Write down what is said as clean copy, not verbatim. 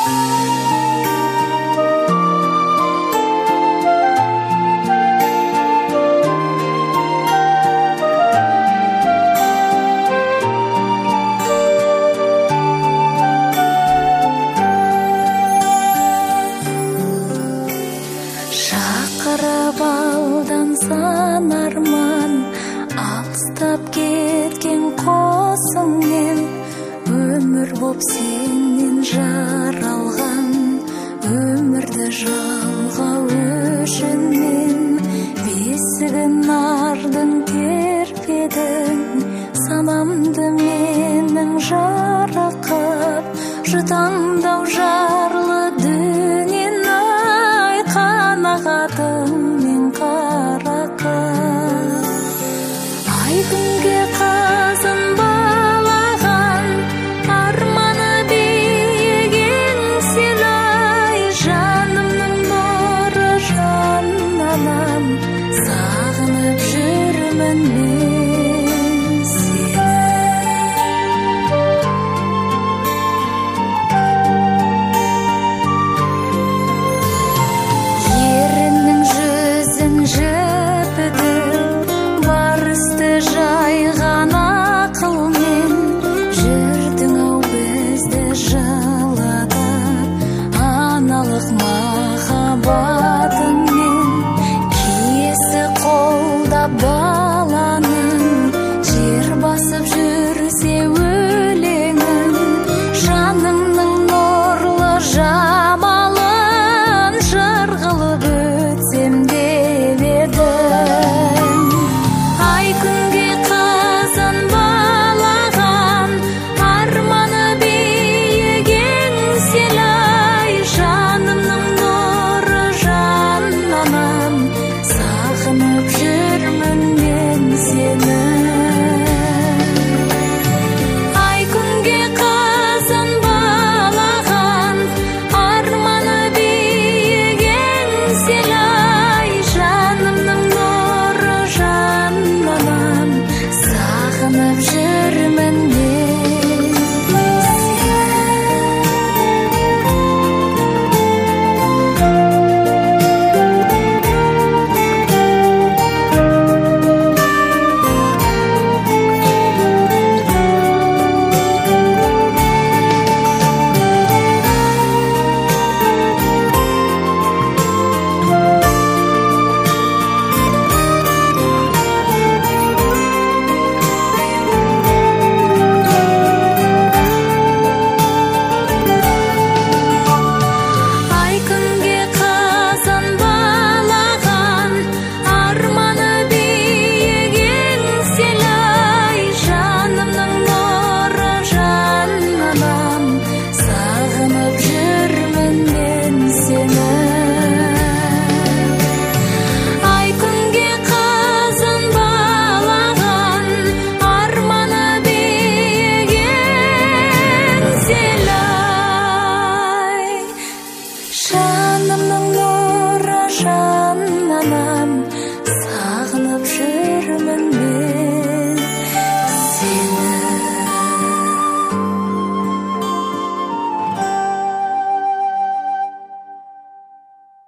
Алдансан арман алыстап кеткен қосыңмен өмір боп сенен жаралған өмірді жалғау үшін мен бесігін ардың терпедің санамды менің жарақап жұтаңдау жарлы дүниен ай қанағатым ай күнге қазын балаған арманы биік еңселай жанымның нұры жаннанам сағынып жүрмін мен сені еріннің жүзін жіпітіп барысты жайған ақылмен жүрдің-ау бізді жылатып аналық махаббатыңмен киесі қолда баланың жер басып жүрсе өлеңін жаныңның нұрлы жамалын жыр қылып өтсем деп едім ай күнге қазын балаған арманы биік еңселай жанымның нұры жаннанам сағынып жүрмін мен сені ай күнге қазын балаған арманы биік еңселай жанымның нұры жаннанам сағынып жүрмін мен ай күнге қазын балаған арманы биік еңселай жанымның нұры жаннанам сағынып жүрмін мен сені ай күнге қазын балаған арманы биік еңселай жанымның нұры жаннанам